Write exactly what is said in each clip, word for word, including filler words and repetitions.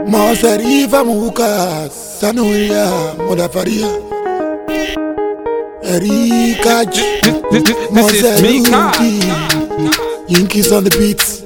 Masarifa muka sanuria modafaria Erika J Moseruki Yankees on the beats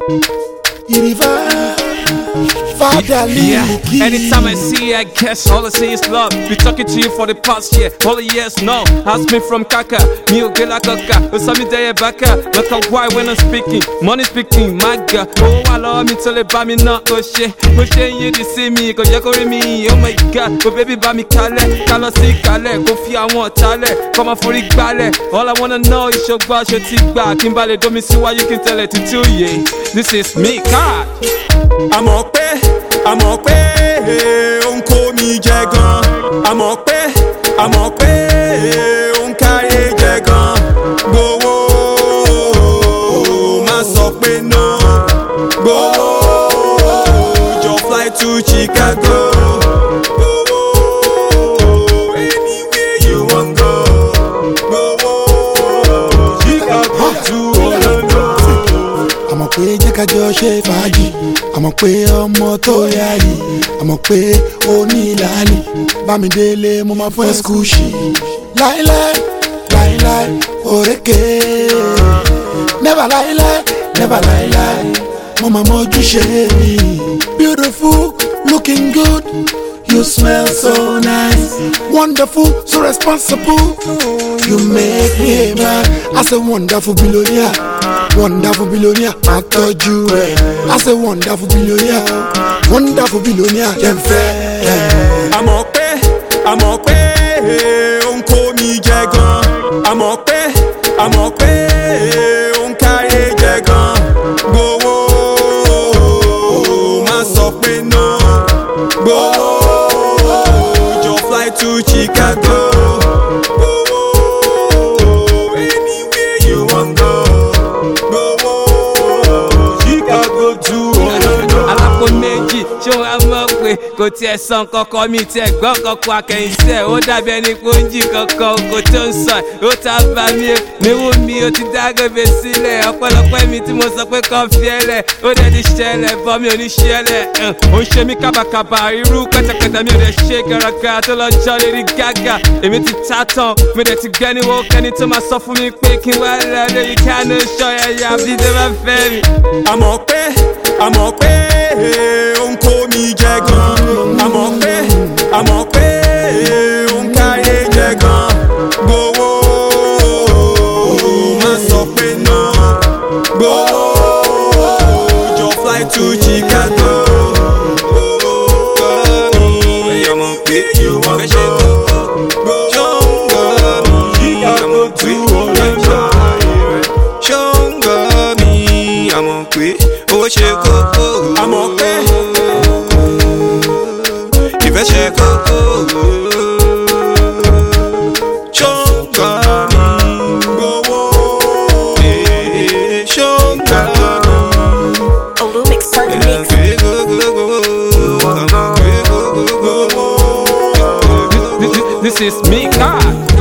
Iriva Yeah, anytime I see you, I guess all I see is love. Be talking to you for the past year, all the years no. Ask me from Kaka, me o gela Kaka. Usami deye baka, look how why when I'm speaking. Money speaking, my girl. Oh, I love me till it buy me not go shit. Go shit you to see me, go you go me. Oh my God, go baby buy me kale, kalo si kale. Go fi I want tale, come on for the ballet. All I wanna know is your boss, your tick back. Kimbale, don't me see why you can tell it to two yeah. This is me, God. I'm okay. Àmọ́ pé ó ń kó mi jẹ gan. Àmọ́ pé àmọ́ pé ó ń káyé jẹ gan. Gbowó má sọ pé no. Gbowó jọ fly to Chicago. Gbowó anywhere you wan go. Gbowó Chicago to Orlando. Àmọ́ pé jẹ́ ká jọ ṣe fàájì. Àmọ́ pé ọmọ tó yáyì, àmọ́ pé ó ní ìlànì. Bámidélé mo máa fún ẹ skúùṣì. Láíláí, láíláí, òrékè. Never láíláí, never láíláí. Mo máa mójúṣe mi. Beautiful, looking good. You smell so nice. Wonderful, so responsible. You make me a man. I say wonderful billionaire. Wonderful billionaire, I told you eh. I say wonderful billionaire, wonderful billionaire, them fair. Àmọ́ pé, àmọ́ pé ó ń kó mi jẹ gan. Àmọ́ pé, àmọ́ pé ó ń káyé jẹ gan. Gbowó má sọ pé no. Gbowó jọ fly to Chicago. Gbowó anywhere you wan go. Alápò méjì ṣé wàá mọ̀ pé kò tiẹ̀ sàn kankan mi tiẹ̀ gbọ́ kankan akẹ́yìnsẹ́ ó dàbí ẹni pé ó ń jí kankan kò tó ń sàn ó ta bá mi níwò mi ó ti dágẹ́bẹ̀ sílẹ̀ ọpẹ́lọpẹ́ mi tí mo sọ pé kàn fi ẹlẹ̀ ó dẹ̀ ti ṣẹlẹ̀ bọ́ mi ò ní ṣẹlẹ̀ ó ń ṣe mí kábàkàbà irú kẹ́tẹ́kẹ́tẹ́ mi ò dẹ̀ ṣe gàràgà tó lọ jọ Lady Gaga èmi ti ta tán mi dẹ̀ ti gbẹ́ni wo kẹ́ni tó máa sọ fún mi pé kí n wá lọ lórí kánú ṣọ́yẹ̀yà bí tó bá fẹ́ mi. Àmọ́ pé àmọ́ pé ó ń kó mi jẹ gan. Àmọ́ pé àmọ́ pé ó ń káyé jẹ gan. Gbowó má sọ pé no. Gbowó jọ fly to Chicago. Gbowó àmọ́ pé you wan go. Gbowó Chicago to Orlando. Ṣóńgà mi àmọ́ pé owó ṣe kókó. Àmọ́ pé ìfẹ́ ṣe kókó. Ṣóńgà mi gbowó. Ṣóńgà mi. Olumix on the mix. This is me, God.